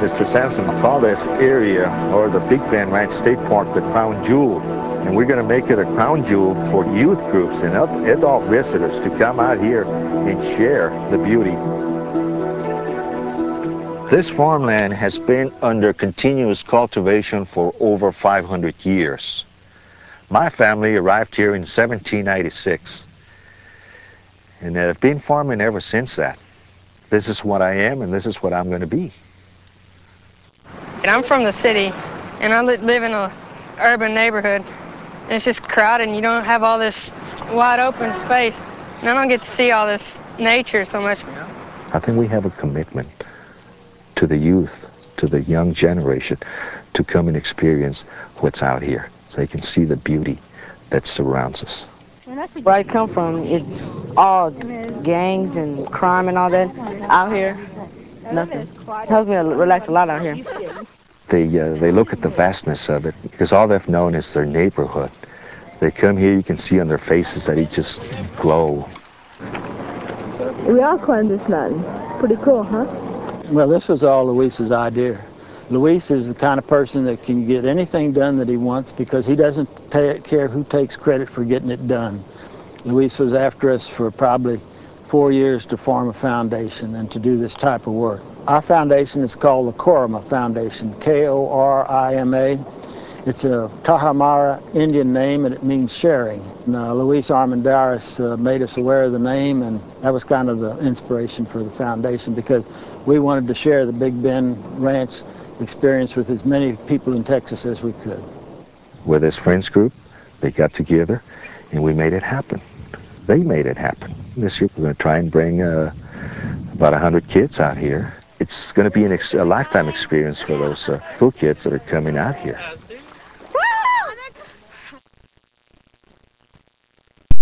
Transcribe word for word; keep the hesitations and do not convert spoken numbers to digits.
Mister Sanson called this area, or the Big Bend Ranch State Park, the crown jewel. And we're going to make it a crown jewel for youth groups and adult visitors to come out here and share the beauty. This farmland has been under continuous cultivation for over five hundred years. My family arrived here in seventeen ninety-six, and I've been farming ever since that. This is what I am, and this is what I'm going to be. I'm from the city, and I live in an urban neighborhood, and it's just crowded, and you don't have all this wide open space, and I don't get to see all this nature so much. I think we have a commitment to the youth, to the young generation, to come and experience what's out here, so they can see the beauty that surrounds us. Where I come from, it's all gangs and crime and all that. Out here, nothing. It helps me to relax a lot out here. They, uh, they look at the vastness of it, because all they've known is their neighborhood. They come here, you can see on their faces that it just glow. We all climbed this mountain. Pretty cool, huh? Well, this was all Luis's idea. Luis is the kind of person that can get anything done that he wants because he doesn't take care who takes credit for getting it done. Luis was after us for probably four years to form a foundation and to do this type of work. Our foundation is called the Korima Foundation, K O R I M A. It's a Tarahumara Indian name, and it means sharing. And, uh, Luis Armendariz uh, made us aware of the name, and that was kind of the inspiration for the foundation, because we wanted to share the Big Bend Ranch experience with as many people in Texas as we could. With this friends group, they got together, and we made it happen. They made it happen. This year we're going to try and bring uh, about one hundred kids out here. It's going to be an ex a lifetime experience for those uh, school kids that are coming out here.